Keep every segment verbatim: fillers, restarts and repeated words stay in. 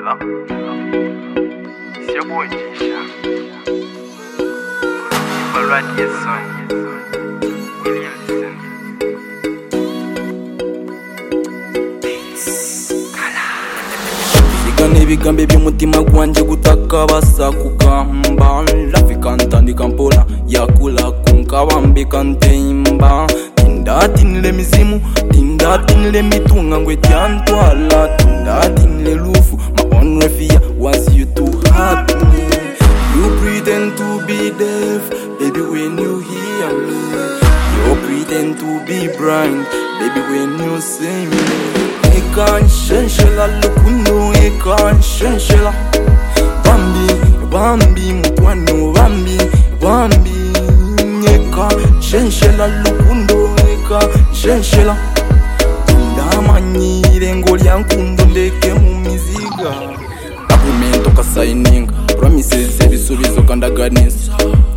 Hello? It's your boy G-Sha. People right here, son. Williamson. Sigana ibigambe by'umutima gwanjye gutaka basa kugamba rafika ntandika mpora yakula kunkabambi kantemba tindatinile mizimu tindatinile mitunga ngwe tyantwala tindatinile lufu my own fear was you too hard to me. You pretend to be deaf, baby, when you hear me. You pretend to be blind, baby, when you see me. Ekan shenshela lukundo, ekan shenshela Bambi, Bambi, mukwano, Bambi, Bambi. Ekan shenshela lukundo, ekan shenshela ndamanyire ngo lyankundo ndeke mu miziga agumento kasaininga promises ebisubizo kandaganisa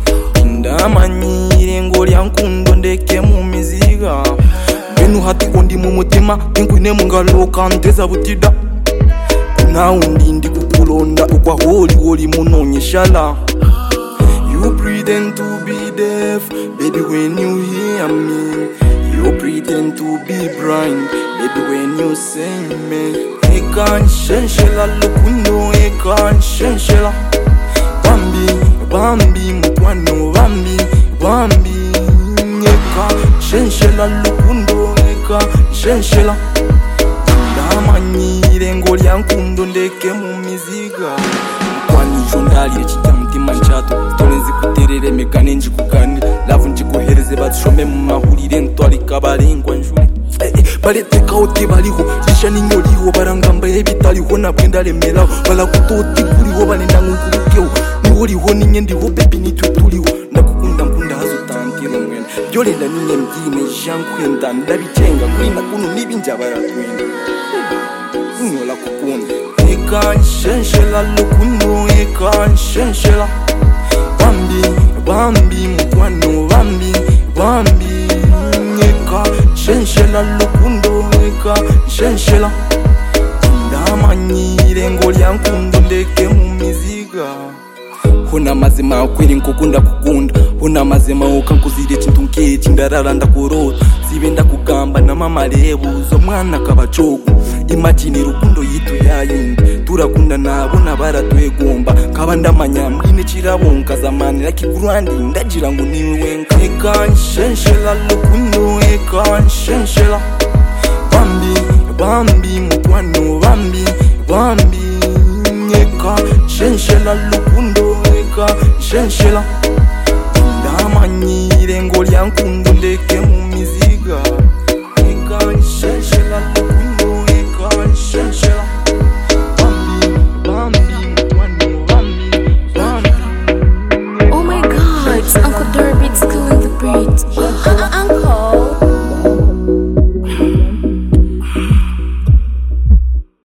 ndamanyire ngo lyankundo ndeke mu miziga benu hati kondi mu mutima inkwine mu ngalo kanteza butida na undi ndi kukulonda ukwa holi holi munonyeshala. You pretend to be deaf, baby, when you hear me. You pretend to be blind, baby, when you see me. Ekan shenshela lukundo, ekan shenshela Bambi, Bambi, mukwano, Bambi, Bambi. Ekan shenshela lukundo, ekan shenshela ndamanyire ngo lyankundo ndeke mu miziga kwanijo ndalire kijya mutima nchato tolenzi kuterere mekane njikuganira lavu njikohereze batshome mu mahurire ntwali kabarengwa njuri baleteka oti baliho jisha ninyoliho barangamba ebitaliho nabwenda lemelaho balakutoti kuriho banenda nkukurukeho niwoliho ninyendiho baby nitwe tuliho ndakukunda nkunda hazo tantire mwena byolenda ninye mbyine jankwenda ndabicenga kwina kuno nibinja barakwenda nyola kukunda. Ekan shenshela lukundo, ekan shenshela Bambi, Bambi, mukwano, Bambi, Bambi. Ekan shenshela lukundo, ekan shenshela ndamanyire ngo lyankundo ndeke mu miziga huna mazima kwiri nkukunda kukunda huna mazima ukankuzire chintu nkechi ndarara ndakurota zibe ndakugamba na mama lebuzo mwana kabachoko imagine rukundo yitu yayindi turakunda nabona baratwegomba kaba ndamanya mwine kirabonka zamani lakigurandi ndagira ngo niwe wenka. Ekan shenshela lukundo, ekan shenshela Bambi, Bambi, mukwano, Bambi, Bambi. Ekan shenshela lukundo, ekan shenshela ndamanyire ngo lyankundo ndeke